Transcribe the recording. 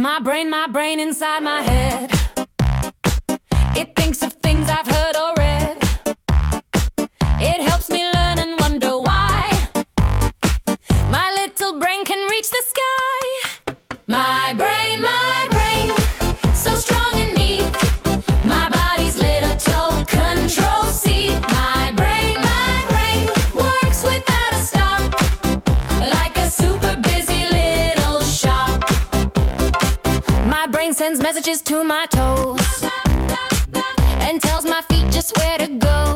My brain inside my head. It thinks of things I've heard or read. It helps me learn and wonder why my little brain can reach the sky. My brain, so strong and neat. My body's little control seat. My brain works without a stop, like a super busy little shop. My brain sends messages to my toes and tells my feet just where to go.